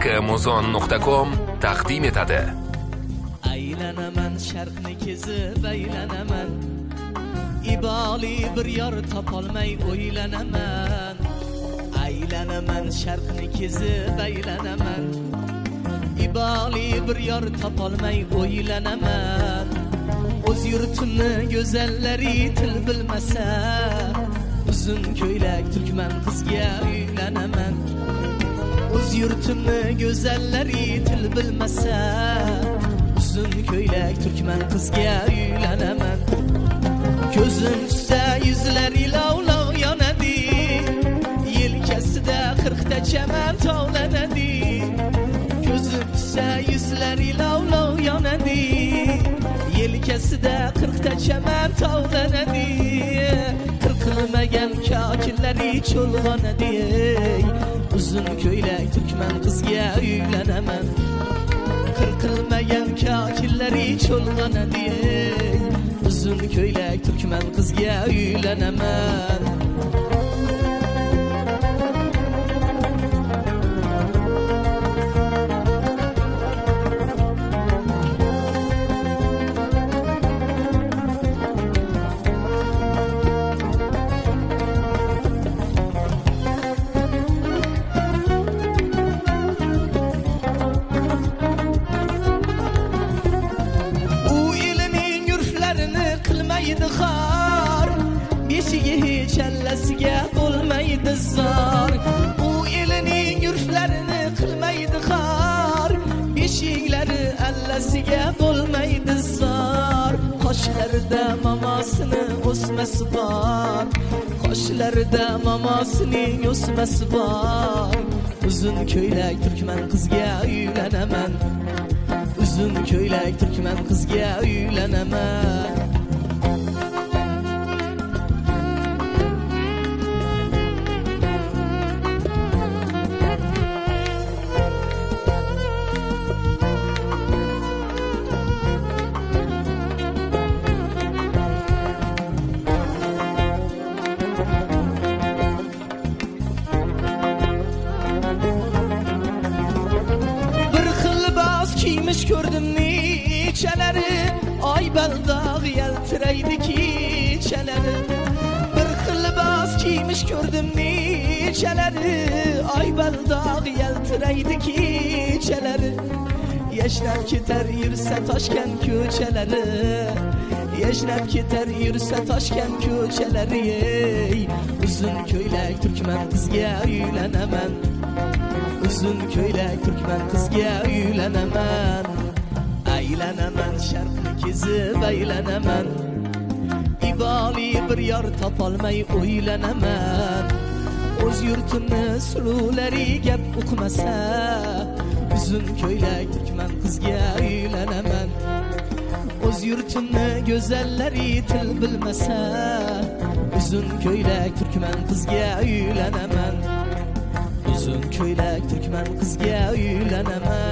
muzon.com taqdim etadi. Aylanaman sharqni kezib aylanaman, iboli bir yor topolmay o'ylanaman. Aylanaman sharqni kezib aylanaman, iboli bir yor topolmay o'ylanaman. O'z yurtimni go'zallari til bilmasa, uzun ko'ylak turkman qizga uylanaman. O'z yurtimni go'zallari til bilmasa, uzun ko'ylak turkman qizga uylanaman. Ko'zim tushsa yuzlari lovlov yonadi, yelkasida 40 ta chaman tovlanadi. Ko'zim tushsa yuzlari lovlov yonadi, yelkasida 40 ta chaman tovlanadi. Qilmagan kokillari cho'lg'onadi. Uzun ko'ylak turkman qizga uylanaman. Qilmagan kokillari cho'lg'onadi. Uzun ko'ylak turkman qizga uylanaman. Beshiga hech allasiga bo'lmaydi zor. U elining yurtlarini qilmaydi xor. Beshiklari allasiga bo'lmaydi zor. Qoshlarida mamosini o'smasi bor. Qoshlarida mamosining o'smasi bor. Uzun ko'ylak turkman qizga uylanaman. Uzun ko'ylak turkman qizga uylanaman. Kiymiş gördüm niçeleri, ay baldağ yaltıraydı kiçeleri. Bir xilbaz kiymiş gördüm niçeleri, ay baldağ yaltıraydı kiçeleri. Yaşlar keter yürse taşken köçeleri, yaşlar keter yürse taşken köçeleri. Uzun ko'ylak turkman qizga uylanaman. Uzun ko'ylak turkman qizga uylanaman. Aylanaman sharqni kezib aylanaman, iboli bir yor topolmay o'ylanaman. O'z yurtimni suluvlari gap uqmasa, uzun ko'ylak turkman qizga uylanaman. O'z yurtimni go'zallari til bilmasa, uzun ko'ylak turkman qizga uylanaman. Uzun ko'ylak turkman qizga uylanaman.